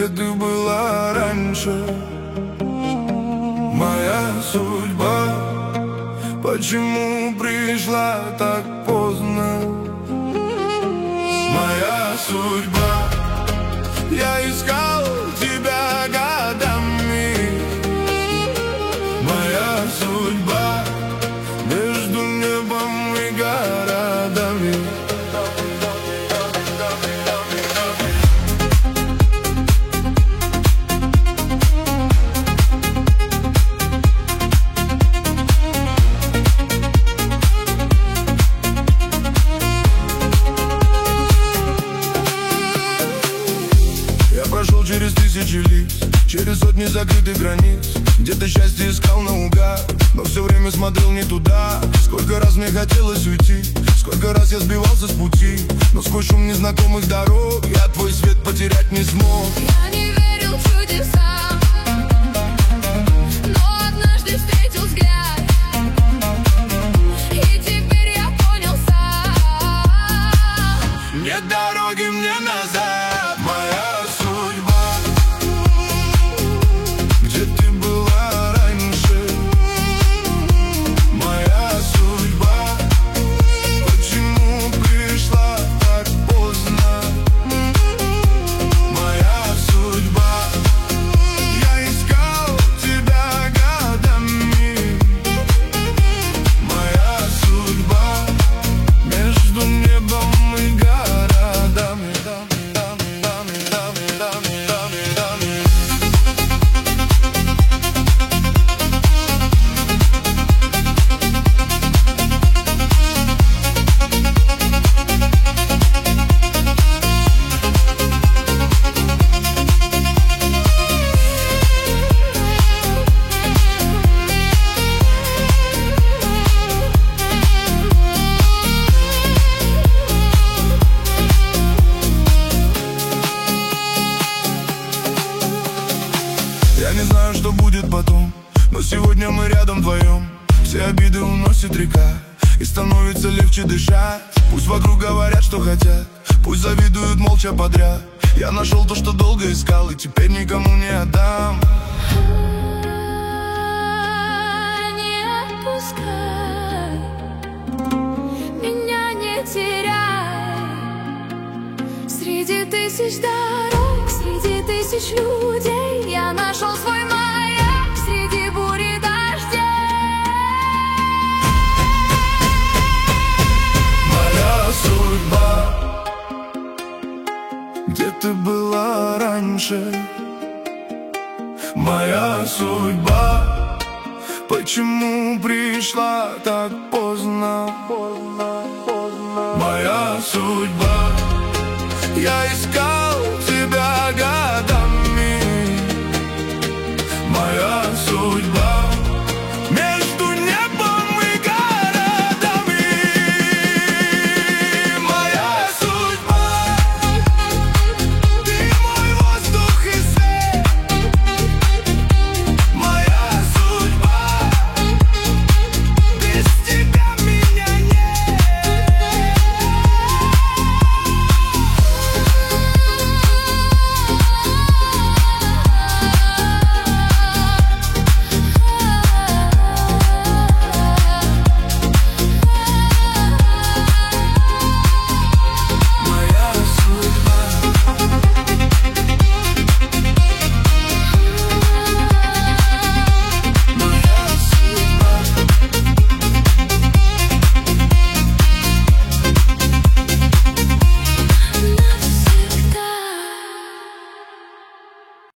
Где ты была раньше? Моя судьба, почему пришла так поздно? Моя судьба, я искал тебя годами. Моя судьба, между небом и городами. Прошел через тысячи лиц, через сотни закрытых границ. Где-то счастье искал наугад, но все время смотрел не туда. Сколько раз мне хотелось уйти, сколько раз я сбивался с пути, но сквозь шум незнакомых дорог я твой свет потерять не смог. Я не верил в чудеса, но однажды встретил взгляд, и теперь я понял сам: нет дороги мне назад. Моя я не знаю, что будет потом, но сегодня мы рядом вдвоем. Все обиды уносит река, и становится легче дышать. Пусть вокруг говорят, что хотят, пусть завидуют молча подряд. Я нашел то, что долго искал, и теперь никому не отдам. не отпускай, меня не теряй. Среди тысяч дорог, среди тысяч людей я нашел свой маяк среди бури дождей. Моя судьба, где ты была раньше? Моя судьба, почему пришла так поздно? Моя судьба, я искал